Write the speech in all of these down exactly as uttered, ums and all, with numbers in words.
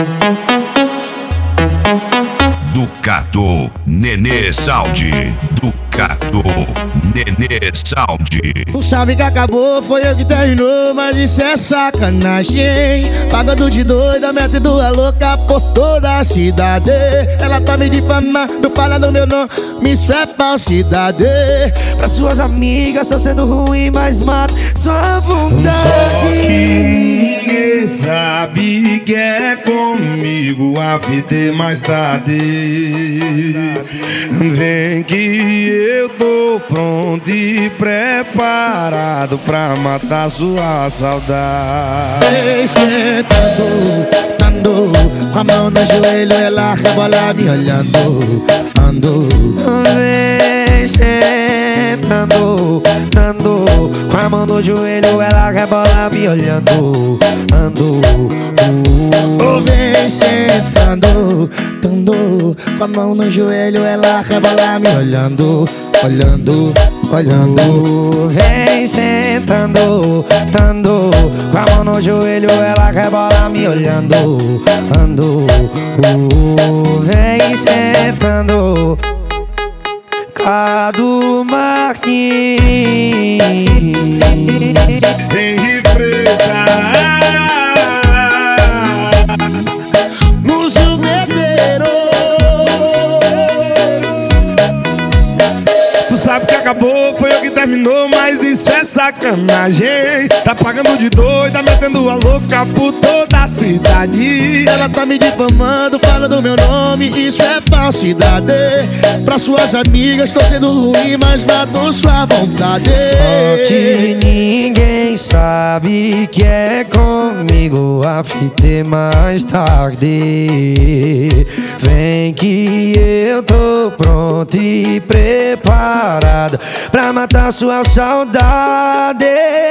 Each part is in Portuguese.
Ducato, Nenê Sound. Ducato, Nenê Sound. Tu sabe que acabou, foi eu que terminou, mas isso é sacanagem. Pagando de doida, metendo a louca por toda a cidade. Ela tá me difamando, fala do meu nome, isso é falsidade. Pra suas amigas tá sendo ruim, mas mata sua vontade. Só que ninguém sabe que é comigo a vida é mais tarde. Vem que eu tô pronto e preparado pra matar sua saudade. Vem sentando, ando, com a mão no joelho, ela rebola me olhando, ando. Vem sentando, ando, com a mão no joelho, ela rebola me olhando, ando. Oh, vem sentando, tando, com a mão no joelho, ela rebola me olhando, olhando, olhando. Vem sentando, tando, com a mão no joelho, ela rebola me olhando, ando. Vem sentando, Cadu Martins. Vem refretar No jugueteiro. Tu sabe que acabou, foi eu que terminou, mas isso é sacanagem. Tá pagando de doida, metendo a louca por toda a cidade. Ela tá me difamando, fala do meu nome, isso é falsidade. Pra suas amigas tô sendo ruim, mas matou sua vontade. Só que ninguém sabe que é comigo a fita é mais tarde. Vem que eu tô pronto e preparado pra matar sua saudade.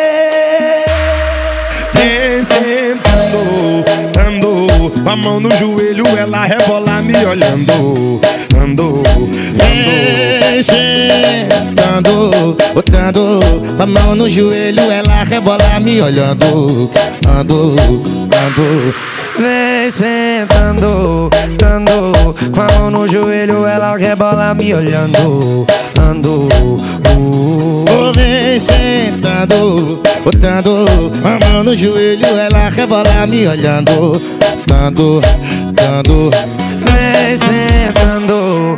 Vem sentando, ando, com a mão no joelho, ela rebola me olhando, ando, Vem sentando, botando a mão no joelho, ela rebola me olhando, ando, ando. Vem sentando, tando, com a mão no joelho, ela rebola me olhando, ando. Oh, vem sentando, botando a mão no joelho, ela rebola me olhando, dando, dando. Vem sentando,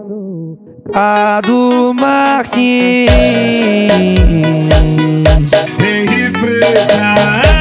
Cadu Martins. vem refretar